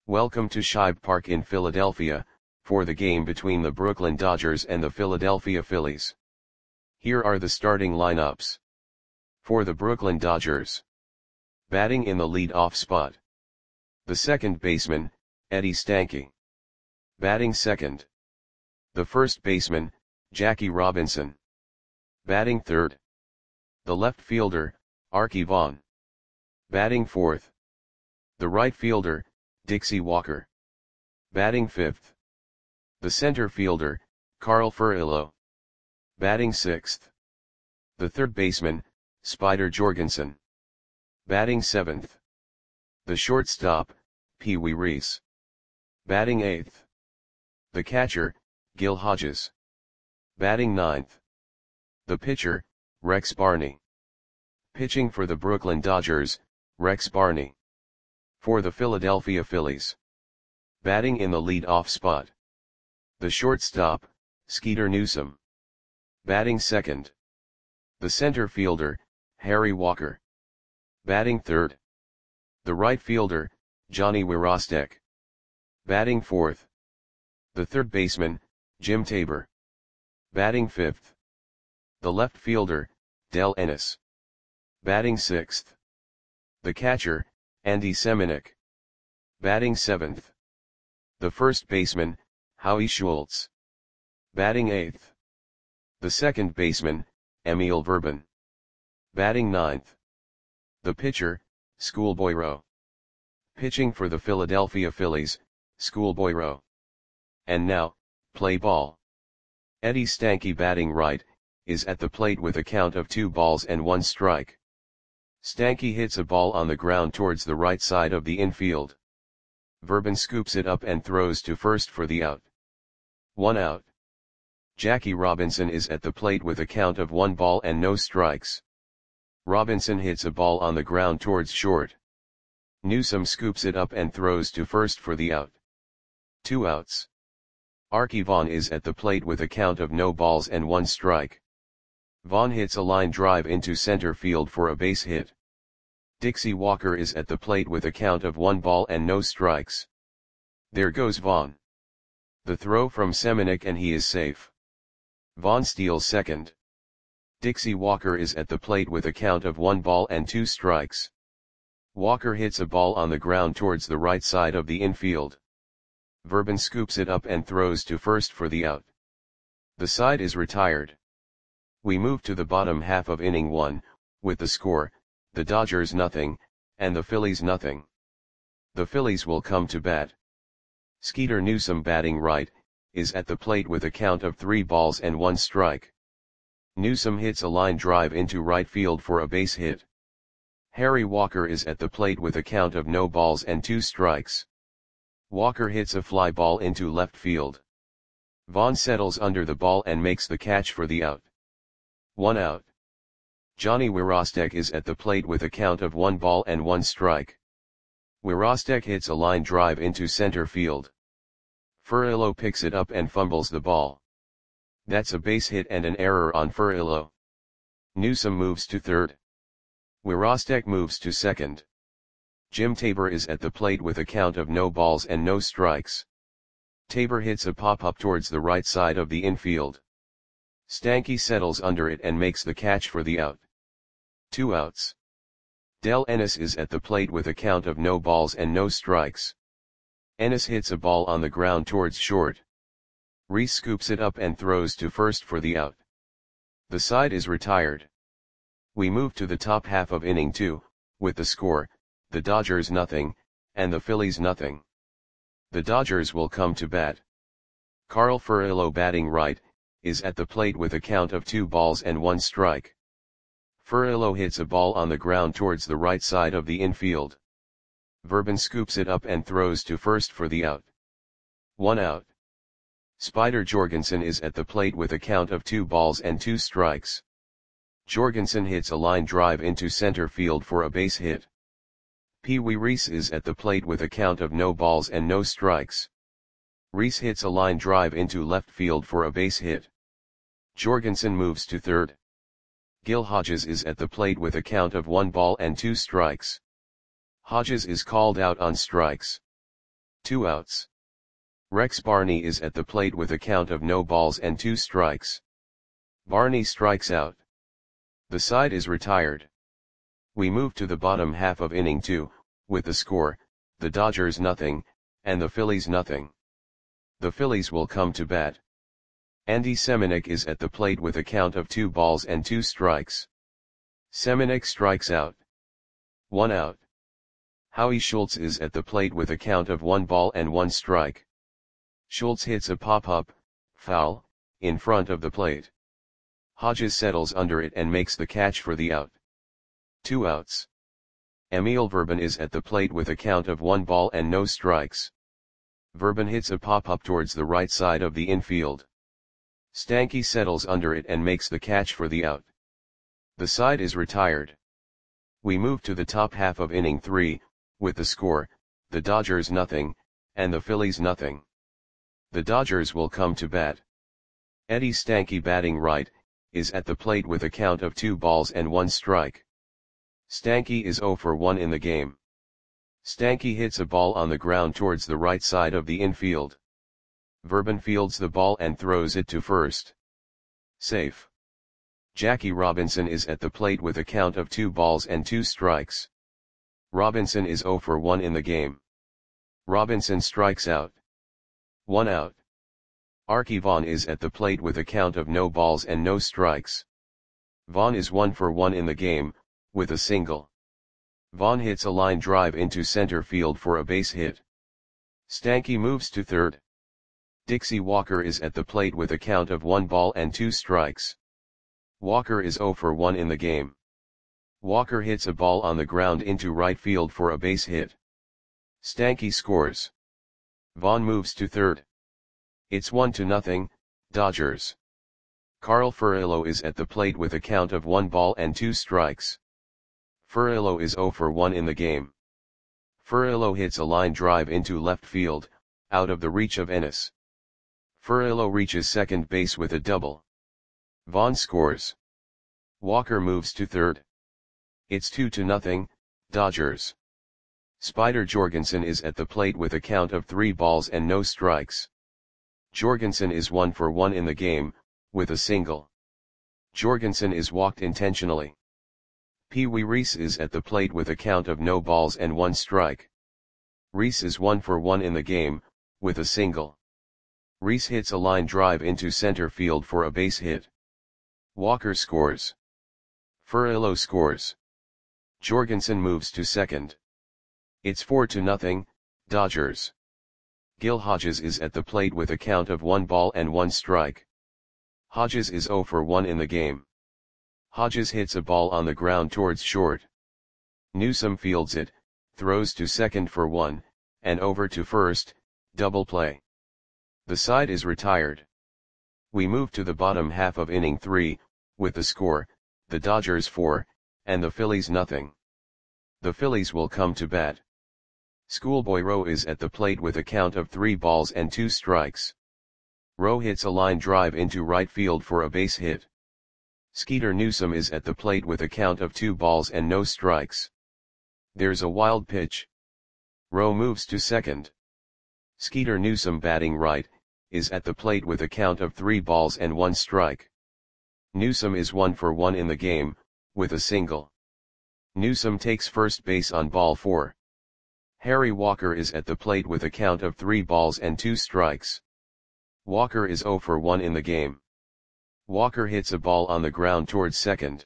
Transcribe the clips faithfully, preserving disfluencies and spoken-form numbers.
Welcome to Shibe Park in Philadelphia, for the game between the Brooklyn Dodgers and the Philadelphia Phillies. Here are the starting lineups. For the Brooklyn Dodgers. Batting in the lead-off spot. The second baseman, Eddie Stanky. Batting second. The first baseman, Jackie Robinson. Batting third. The left fielder, Arky Vaughan. Batting fourth. The right fielder, Dixie Walker. Batting fifth. The center fielder, Carl Furillo. Batting sixth. The third baseman, Spider Jorgensen. Batting seventh. The shortstop, Pee Wee Reese. Batting eighth. The catcher, Gil Hodges. Batting ninth. The pitcher, Rex Barney. Pitching for the Brooklyn Dodgers, Rex Barney. For the Philadelphia Phillies. Batting in the lead-off spot. The shortstop, Skeeter Newsom. Batting second. The center fielder, Harry Walker. Batting third. The right fielder, Johnny Wirostek. Batting fourth. The third baseman, Jim Tabor. Batting fifth. The left fielder, Del Ennis. Batting sixth. The catcher, Andy Semenuk. Batting seventh. The first baseman, Howie Schultz. Batting eighth. The second baseman, Emil Verban. Batting ninth. The pitcher, Schoolboy Rowe. Pitching for the Philadelphia Phillies, Schoolboy Rowe. And now, play ball. Eddie Stanky batting right, is at the plate with a count of two balls and one strike. Stanky hits a ball on the ground towards the right side of the infield. Verban scoops it up and throws to first for the out. One out. Jackie Robinson is at the plate with a count of one ball and no strikes. Robinson hits a ball on the ground towards short. Newsom scoops it up and throws to first for the out. Two outs. Arky Vaughan is at the plate with a count of no balls and one strike. Vaughan hits a line drive into center field for a base hit. Dixie Walker is at the plate with a count of one ball and no strikes. There goes Vaughan. The throw from Semenuk and he is safe. Vaughan steals second. Dixie Walker is at the plate with a count of one ball and two strikes. Walker hits a ball on the ground towards the right side of the infield. Verban scoops it up and throws to first for the out. The side is retired. We move to the bottom half of inning one, with the score, the Dodgers nothing, and the Phillies nothing. The Phillies will come to bat. Skeeter Newsom batting right, is at the plate with a count of three balls and one strike. Newsom hits a line drive into right field for a base hit. Harry Walker is at the plate with a count of no balls and two strikes. Walker hits a fly ball into left field. Vaughan settles under the ball and makes the catch for the out. One out. Johnny Wirostek is at the plate with a count of one ball and one strike. Wirostek hits a line drive into center field. Furillo picks it up and fumbles the ball. That's a base hit and an error on Furillo. Newsom moves to third. Wirostek moves to second. Jim Tabor is at the plate with a count of no balls and no strikes. Tabor hits a pop-up towards the right side of the infield. Stanky settles under it and makes the catch for the out. Two outs. Del Ennis is at the plate with a count of no balls and no strikes. Ennis hits a ball on the ground towards short. Reese scoops it up and throws to first for the out. The side is retired. We move to the top half of inning two, with the score, the Dodgers nothing, and the Phillies nothing. The Dodgers will come to bat. Carl Furillo batting right, is at the plate with a count of two balls and one strike. Furillo hits a ball on the ground towards the right side of the infield. Verban scoops it up and throws to first for the out. One out. Spider Jorgensen is at the plate with a count of two balls and two strikes. Jorgensen hits a line drive into center field for a base hit. Pee Wee Reese is at the plate with a count of no balls and no strikes. Reese hits a line drive into left field for a base hit. Jorgensen moves to third. Gil Hodges is at the plate with a count of one ball and two strikes. Hodges is called out on strikes. two outs. Rex Barney is at the plate with a count of no balls and two strikes. Barney strikes out. The side is retired. We move to the bottom half of inning two, with the score, the Dodgers nothing, and the Phillies nothing. The Phillies will come to bat. Andy Semenuk is at the plate with a count of two balls and two strikes. Semenuk strikes out. One out. Howie Schultz is at the plate with a count of one ball and one strike. Schultz hits a pop-up, foul, in front of the plate. Hodges settles under it and makes the catch for the out. Two outs. Emil Verban is at the plate with a count of one ball and no strikes. Verban hits a pop-up towards the right side of the infield. Stanky settles under it and makes the catch for the out. The side is retired. We move to the top half of inning three, with the score, the Dodgers nothing, and the Phillies nothing. The Dodgers will come to bat. Eddie Stanky, batting right, is at the plate with a count of two balls and one strike. Stanky is oh for one in the game. Stanky hits a ball on the ground towards the right side of the infield. Verban fields the ball and throws it to first. Safe. Jackie Robinson is at the plate with a count of two balls and two strikes. Robinson is oh for one in the game. Robinson strikes out. One out. Arky Vaughan is at the plate with a count of no balls and no strikes. Vaughan is one for one in the game, with a single. Vaughan hits a line drive into center field for a base hit. Stanky moves to third. Dixie Walker is at the plate with a count of one ball and two strikes. Walker is oh for one in the game. Walker hits a ball on the ground into right field for a base hit. Stanky scores. Vaughan moves to third. It's one to nothing, Dodgers. Carl Furillo is at the plate with a count of one ball and two strikes. Furillo is oh for one in the game. Furillo hits a line drive into left field, out of the reach of Ennis. Furillo reaches second base with a double. Vaughan scores. Walker moves to third. It's two to nothing, Dodgers. Spider Jorgensen is at the plate with a count of three balls and no strikes. Jorgensen is one for one in the game, with a single. Jorgensen is walked intentionally. Pee Wee Reese is at the plate with a count of no balls and one strike. Reese is one for one in the game, with a single. Reese hits a line drive into center field for a base hit. Walker scores. Furillo scores. Jorgensen moves to second. It's four to nothing, Dodgers. Gil Hodges is at the plate with a count of one ball and one strike. Hodges is oh for one in the game. Hodges hits a ball on the ground towards short. Newsome fields it, throws to second for one, and over to first, double play. The side is retired. We move to the bottom half of inning three, with the score, the Dodgers four, and the Phillies nothing. The Phillies will come to bat. Schoolboy Rowe is at the plate with a count of three balls and two strikes. Rowe hits a line drive into right field for a base hit. Skeeter Newsome is at the plate with a count of two balls and no strikes. There's a wild pitch. Rowe moves to second. Skeeter Newsome, batting right, is at the plate with a count of three balls and one strike. Newsome is one for one in the game, with a single. Newsome takes first base on ball four. Harry Walker is at the plate with a count of three balls and two strikes. Walker is oh for one in the game. Walker hits a ball on the ground towards second.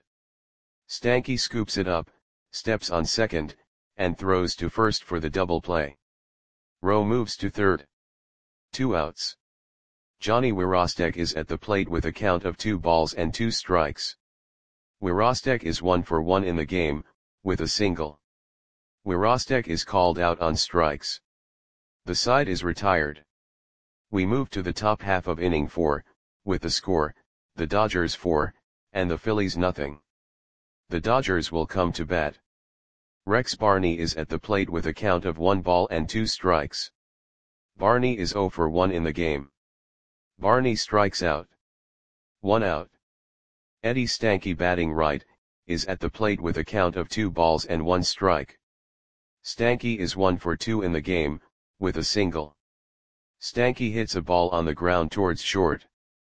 Stanky scoops it up, steps on second, and throws to first for the double play. Rowe moves to third. Two outs. Johnny Wirostek is at the plate with a count of two balls and two strikes. Wirostek is one for one in the game, with a single. Wirostek is called out on strikes. The side is retired. We move to the top half of inning four, with the score, the Dodgers four, and the Phillies nothing. The Dodgers will come to bat. Rex Barney is at the plate with a count of one ball and two strikes. Barney is oh for one in the game. Barney strikes out. One out. Eddie Stanky, batting right, is at the plate with a count of two balls and one strike. Stanky is one for two in the game, with a single. Stanky hits a ball on the ground towards short.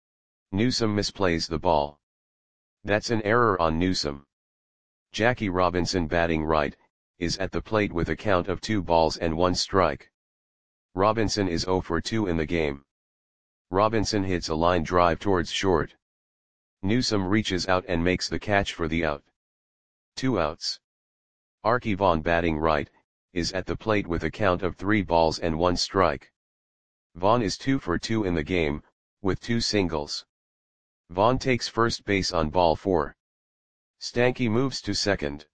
Newsome misplays the ball. That's an error on Newsome. Jackie Robinson, batting right, is at the plate with a count of two balls and one strike. Robinson is zero for two in the game. Robinson hits a line drive towards short. Newsome reaches out and makes the catch for the out. Two outs. Arky Vaughan, batting right, is at the plate with a count of three balls and one strike. Vaughan is two for two in the game, with two singles. Vaughan takes first base on ball four. Stanky moves to second.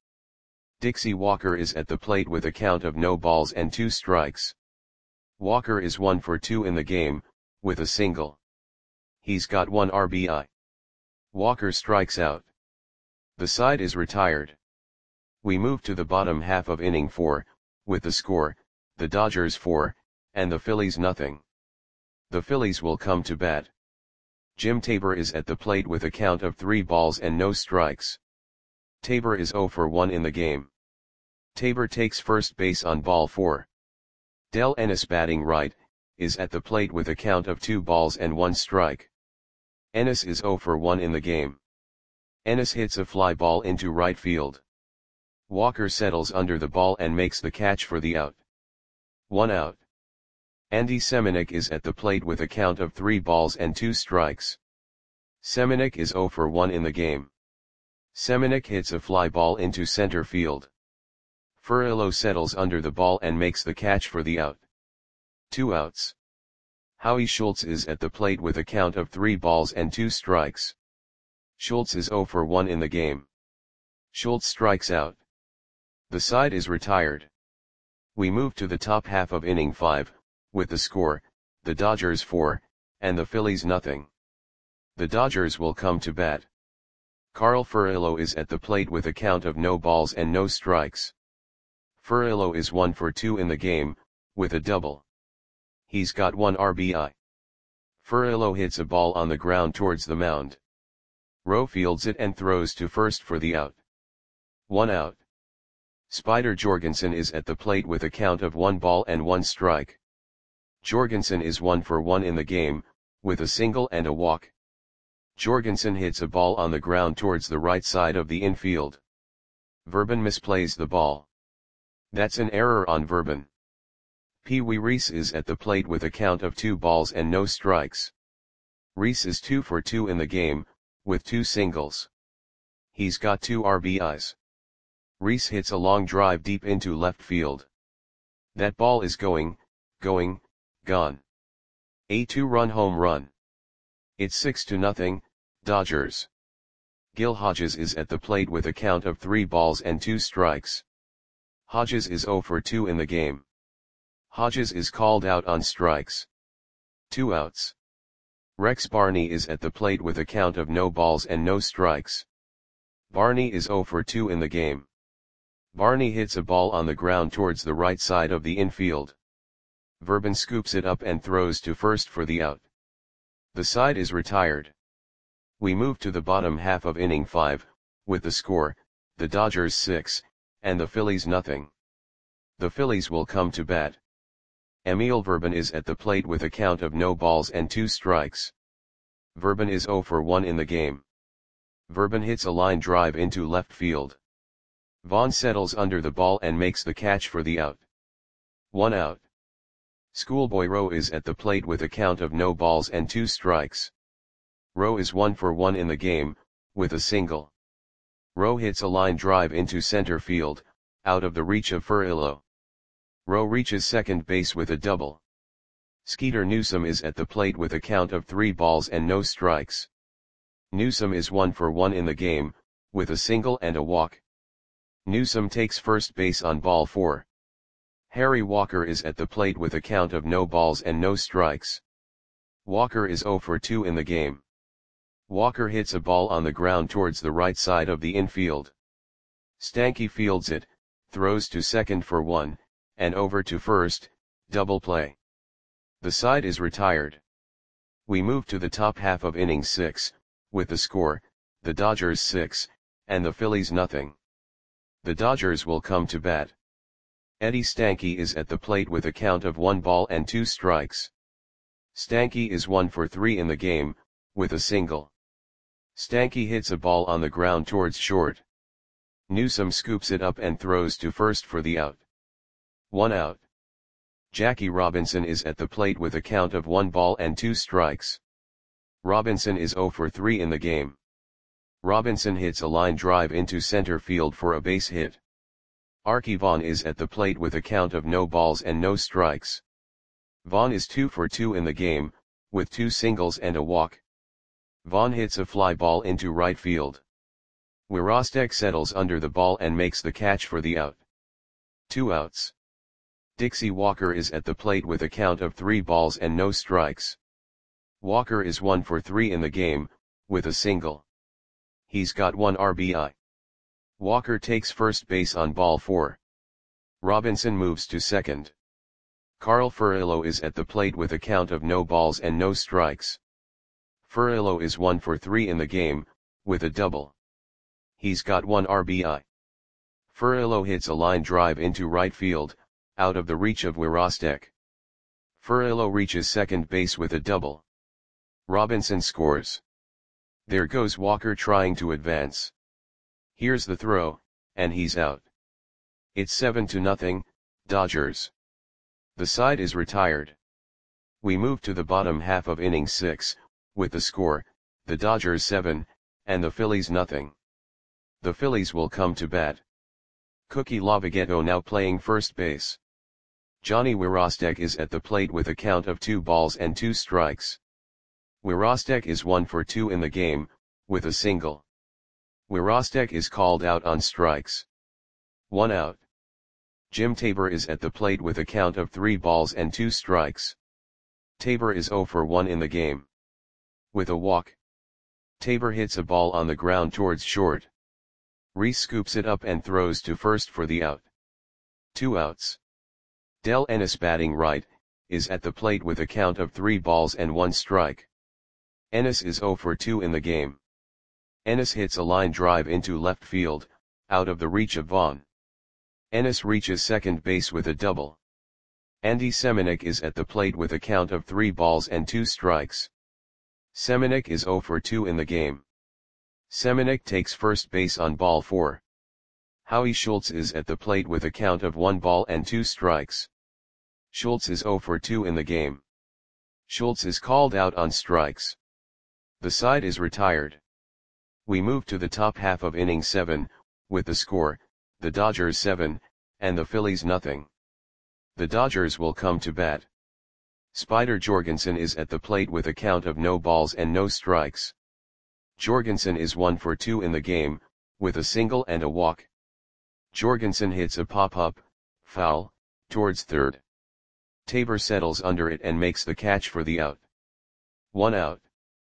Dixie Walker is at the plate with a count of no balls and two strikes. Walker is one for two in the game, with a single. He's got one R B I. Walker strikes out. The side is retired. We move to the bottom half of inning four, with the score, the Dodgers four, and the Phillies nothing. The Phillies will come to bat. Jim Tabor is at the plate with a count of three balls and no strikes. Tabor is zero for one in the game. Tabor takes first base on ball four. Del Ennis, batting right, is at the plate with a count of two balls and one strike. Ennis is zero for one in the game. Ennis hits a fly ball into right field. Walker settles under the ball and makes the catch for the out. One out. Andy Semenuk is at the plate with a count of three balls and two strikes. Semenuk is zero for one in the game. Semenuk hits a fly ball into center field. Furillo settles under the ball and makes the catch for the out. Two outs. Howie Schultz is at the plate with a count of three balls and two strikes. Schultz is zero for one in the game. Schultz strikes out. The side is retired. We move to the top half of inning five, with the score, the Dodgers four, and the Phillies nothing. The Dodgers will come to bat. Carl Furillo is at the plate with a count of no balls and no strikes. Furillo is one for two in the game, with a double. He's got one R B I. Furillo hits a ball on the ground towards the mound. Rowe fields it and throws to first for the out. One out. Spider Jorgensen is at the plate with a count of one ball and one strike. Jorgensen is one for one in the game, with a single and a walk. Jorgensen hits a ball on the ground towards the right side of the infield. Verban misplays the ball. That's an error on Verban. Pee Wee Reese is at the plate with a count of two balls and no strikes. Reese is two for two in the game, with two singles. He's got two R B Is. Reese hits a long drive deep into left field. That ball is going, going, gone. A two-run home run. It's six to nothing, Dodgers. Gil Hodges is at the plate with a count of three balls and two strikes. Hodges is zero for two in the game. Hodges is called out on strikes. Two outs. Rex Barney is at the plate with a count of no balls and no strikes. Barney is zero for two in the game. Barney hits a ball on the ground towards the right side of the infield. Verban scoops it up and throws to first for the out. The side is retired. We move to the bottom half of inning five, with the score, the Dodgers six, and the Phillies nothing. The Phillies will come to bat. Emil Verban is at the plate with a count of no balls and two strikes. Verban is zero for one in the game. Verban hits a line drive into left field. Vaughn settles under the ball and makes the catch for the out. One out. Schoolboy Rowe is at the plate with a count of no balls and two strikes. Rowe is one for one in the game, with a single. Rowe hits a line drive into center field, out of the reach of Furillo. Rowe reaches second base with a double. Skeeter Newsome is at the plate with a count of three balls and no strikes. Newsome is one for one in the game, with a single and a walk. Newsome takes first base on ball four. Harry Walker is at the plate with a count of no balls and no strikes. Walker is zero for two in the game. Walker hits a ball on the ground towards the right side of the infield. Stanky fields it, throws to second for one, and over to first, double play. The side is retired. We move to the top half of inning six, with the score, the Dodgers six, and the Phillies nothing. The Dodgers will come to bat. Eddie Stanky is at the plate with a count of one ball and two strikes. Stanky is one for three in the game, with a single. Stanky hits a ball on the ground towards short. Newsome scoops it up and throws to first for the out. One out. Jackie Robinson is at the plate with a count of one ball and two strikes. Robinson is zero for three in the game. Robinson hits a line drive into center field for a base hit. Arky Vaughan is at the plate with a count of no balls and no strikes. Vaughan is two for two in the game, with two singles and a walk. Vaughan hits a fly ball into right field. Wirostek settles under the ball and makes the catch for the out. Two outs. Dixie Walker is at the plate with a count of three balls and no strikes. Walker is one for three in the game, with a single. He's got one R B I. Walker takes first base on ball four. Robinson moves to second. Carl Furillo is at the plate with a count of no balls and no strikes. Furillo is one for three in the game, with a double. He's got one R B I. Furillo hits a line drive into right field, out of the reach of Wirostek. Furillo reaches second base with a double. Robinson scores. There goes Walker trying to advance. Here's the throw, and he's out. It's seven to nothing, Dodgers. The side is retired. We move to the bottom half of inning six, with the score, the Dodgers seven, and the Phillies nothing. The Phillies will come to bat. Cookie Lavagetto now playing first base. Johnny Wirostek is at the plate with a count of two balls and two strikes. Wirostek is one for two in the game, with a single. Wirostek is called out on strikes. One out. Jim Tabor is at the plate with a count of three balls and two strikes. Tabor is zero for one in the game. With a walk. Tabor hits a ball on the ground towards short. Reese scoops it up and throws to first for the out. Two outs. Del Ennis batting right, is at the plate with a count of three balls and one strike. Ennis is zero for two in the game. Ennis hits a line drive into left field, out of the reach of Vaughan. Ennis reaches second base with a double. Andy Semenuk is at the plate with a count of three balls and two strikes. Semenuk is zero for two in the game. Semenuk takes first base on ball four. Howie Schultz is at the plate with a count of one ball and two strikes. Schultz is zero for two in the game. Schultz is called out on strikes. The side is retired. We move to the top half of inning seven, with the score, the Dodgers seven, and the Phillies nothing. The Dodgers will come to bat. Spider Jorgensen is at the plate with a count of no balls and no strikes. Jorgensen is one for two in the game, with a single and a walk. Jorgensen hits a pop-up, foul, towards third. Tabor settles under it and makes the catch for the out. One out.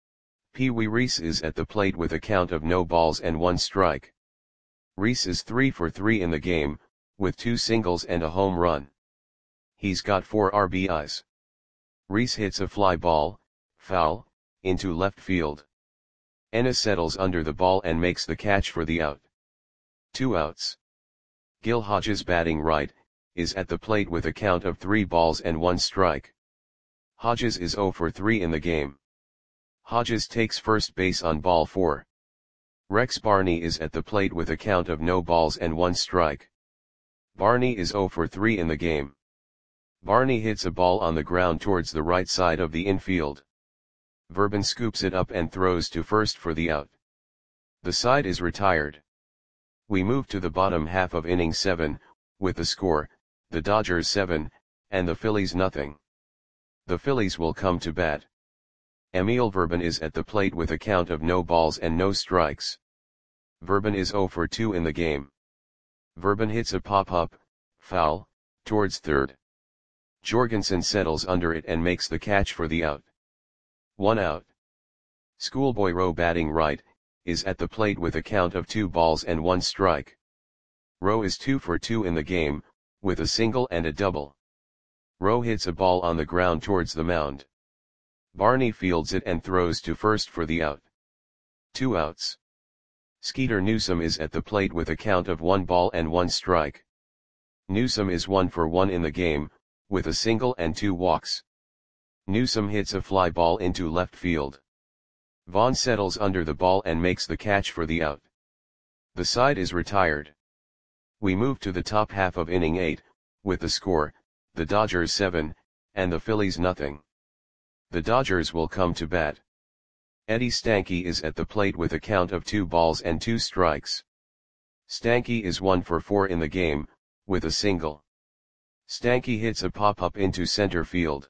Pee Wee Reese is at the plate with a count of no balls and one strike. Reese is three for three in the game, with two singles and a home run. He's got four R B Is. Reese hits a fly ball, foul, into left field. Ennis settles under the ball and makes the catch for the out. Two outs. Gil Hodges batting right, is at the plate with a count of three balls and one strike. Hodges is zero for three in the game. Hodges takes first base on ball four. Rex Barney is at the plate with a count of no balls and one strike. Barney is zero for three in the game. Barney hits a ball on the ground towards the right side of the infield. Verban scoops it up and throws to first for the out. The side is retired. We move to the bottom half of inning seven, with the score, the Dodgers seven, and the Phillies nothing. The Phillies will come to bat. Emil Verban is at the plate with a count of no balls and no strikes. Verban is zero for two in the game. Verban hits a pop-up, foul, towards third. Jorgensen settles under it and makes the catch for the out. One out. Schoolboy Rowe batting right, is at the plate with a count of two balls and one strike. Rowe is two for two in the game, with a single and a double. Rowe hits a ball on the ground towards the mound. Barney fields it and throws to first for the out. Two outs. Skeeter Newsome is at the plate with a count of one ball and one strike. Newsome is one for one in the game, with a single and two walks. Newsome hits a fly ball into left field. Vaughn settles under the ball and makes the catch for the out. The side is retired. We move to the top half of inning eight, with the score, the Dodgers seven, and the Phillies nothing. The Dodgers will come to bat. Eddie Stanky is at the plate with a count of two balls and two strikes. Stanky is one for four in the game, with a single. Stanky hits a pop-up into center field.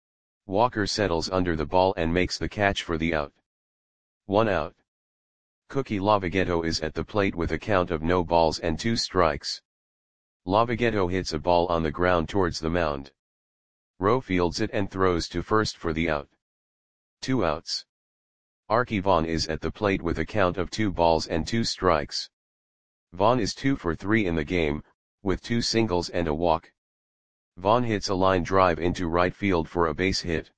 Walker settles under the ball and makes the catch for the out. One out. Cookie Lavagetto is at the plate with a count of no balls and two strikes. Lavagetto hits a ball on the ground towards the mound. Rowe fields it and throws to first for the out. Two outs. Archie Vaughn is at the plate with a count of two balls and two strikes. Vaughn is two for three in the game, with two singles and a walk. Vaughn hits a line drive into right field for a base hit.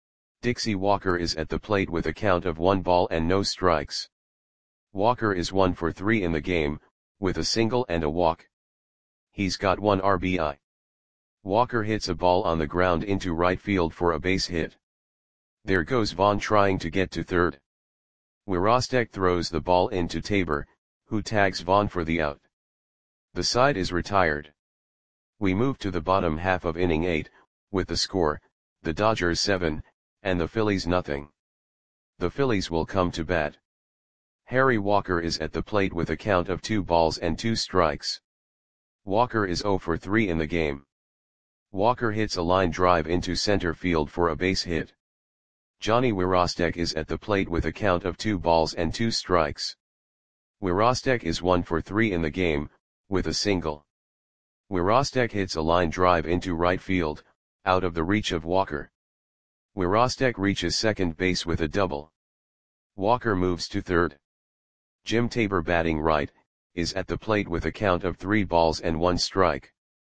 Dixie Walker is at the plate with a count of one ball and no strikes. Walker is one for three in the game, with a single and a walk. He's got one R B I. Walker hits a ball on the ground into right field for a base hit. There goes Vaughn trying to get to third. Wirostek throws the ball into Tabor, who tags Vaughn for the out. The side is retired. We move to the bottom half of inning eight, with the score, the Dodgers seven, and the Phillies nothing. The Phillies will come to bat. Harry Walker is at the plate with a count of two balls and two strikes. Walker is zero for three in the game. Walker hits a line drive into center field for a base hit. Johnny Wirostek is at the plate with a count of two balls and two strikes. Wirostek is one for three in the game, with a single. Wirostek hits a line drive into right field, out of the reach of Walker. Wirostek reaches second base with a double. Walker moves to third. Jim Tabor, batting right, is at the plate with a count of three balls and one strike.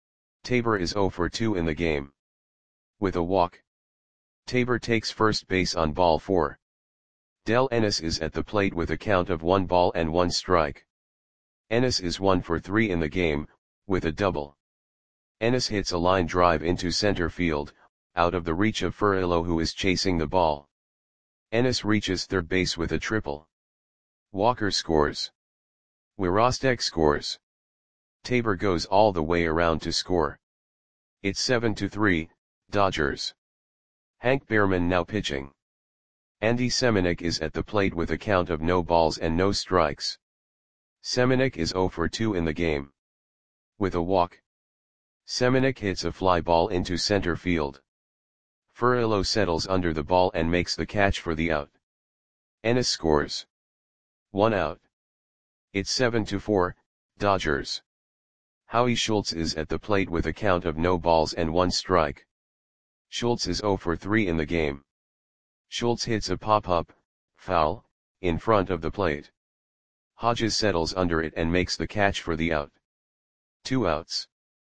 Tabor is zero for two in the game. With a walk. Tabor takes first base on ball four. Del Ennis is at the plate with a count of one ball and one strike. Ennis is one for three in the game, with a double. Ennis hits a line drive into center field, out of the reach of Furillo, who is chasing the ball. Ennis reaches third base with a triple. Walker scores. Wirostek scores. Tabor goes all the way around to score. It's seven to three, Dodgers. Hank Behrman now pitching. Andy Semenuk is at the plate with a count of no balls and no strikes. Semenuk is zero for two in the game. With a walk. Semenuk hits a fly ball into center field. Furillo settles under the ball and makes the catch for the out. Ennis scores. One out. It's seven to four, Dodgers. Howie Schultz is at the plate with a count of no balls and one strike. Schultz is zero for three in the game. Schultz hits a pop-up, foul, in front of the plate. Hodges settles under it and makes the catch for the out. Two outs.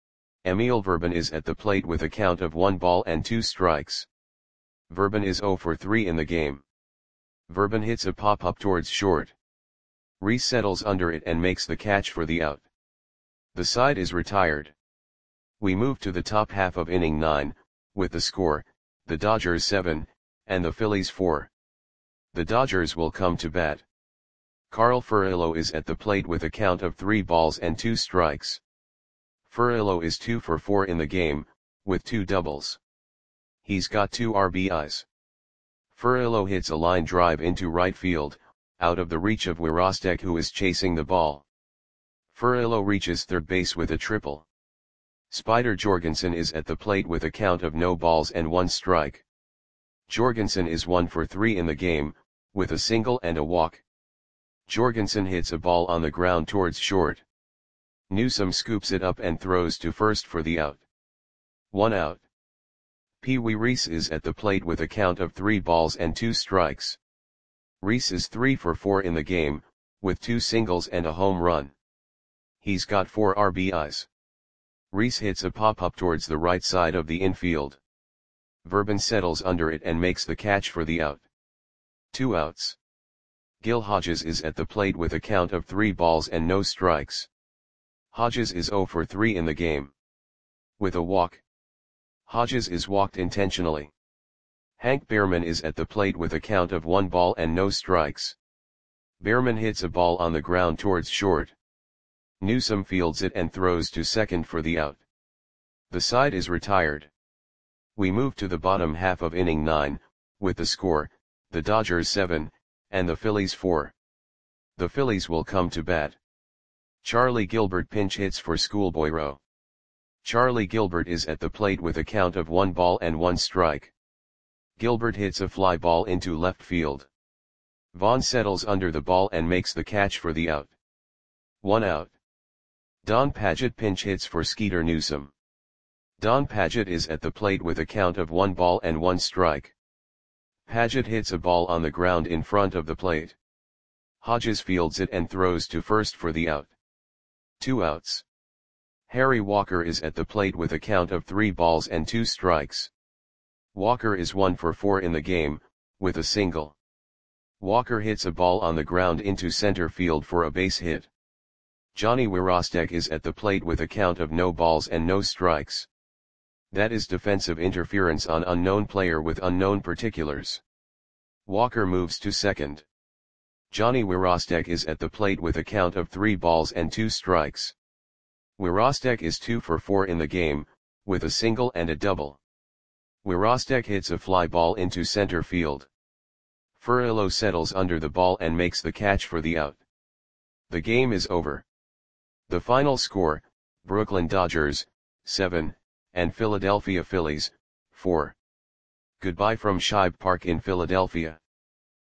Emil Verban is at the plate with a count of one ball and two strikes. Verban is zero for three in the game. Verban hits a pop-up towards short. Reese settles under it and makes the catch for the out. The side is retired. We move to the top half of inning nine, with the score, the Dodgers seven, and the Phillies four. The Dodgers will come to bat. Carl Furillo is at the plate with a count of three balls and two strikes. Furillo is two for four in the game, with two doubles. He's got two R B Is. Furillo hits a line drive into right field, out of the reach of Wirostek, who is chasing the ball. Furillo reaches third base with a triple. Spider Jorgensen is at the plate with a count of no balls and one strike. Jorgensen is one for three in the game, with a single and a walk. Jorgensen hits a ball on the ground towards short. Newsome scoops it up and throws to first for the out. One out. Pee Wee Reese is at the plate with a count of three balls and two strikes. Reese is three for four in the game, with two singles and a home run. He's got four R B Is. Reese hits a pop-up towards the right side of the infield. Verban settles under it and makes the catch for the out. Two outs. Gil Hodges is at the plate with a count of three balls and no strikes. Hodges is zero for three in the game. with a walk. Hodges is walked intentionally. Hank Behrman is at the plate with a count of one ball and no strikes. Behrman hits a ball on the ground towards short. Newsome fields it and throws to second for the out. The side is retired. We move to the bottom half of inning nine, with the score, the Dodgers seven, and the Phillies four. The Phillies will come to bat. Charlie Gilbert pinch hits for Schoolboy Rowe. Charlie Gilbert is at the plate with a count of one ball and one strike. Gilbert hits a fly ball into left field. Vaughn settles under the ball and makes the catch for the out. One out. Don Padgett pinch hits for Skeeter Newsome. Don Padgett is at the plate with a count of one ball and one strike. Padgett hits a ball on the ground in front of the plate. Hodges fields it and throws to first for the out. Two outs. Harry Walker is at the plate with a count of three balls and two strikes. Walker is one for four in the game, with a single. Walker hits a ball on the ground into center field for a base hit. Johnny Wirostek is at the plate with a count of no balls and no strikes. That is defensive interference on unknown player with unknown particulars. Walker moves to second. Johnny Wirostek is at the plate with a count of three balls and two strikes. Wirostek is two for four in the game, with a single and a double. Wirostek hits a fly ball into center field. Furillo settles under the ball and makes the catch for the out. The game is over. The final score, Brooklyn Dodgers, seven, and Philadelphia Phillies, four. Goodbye from Shibe Park in Philadelphia.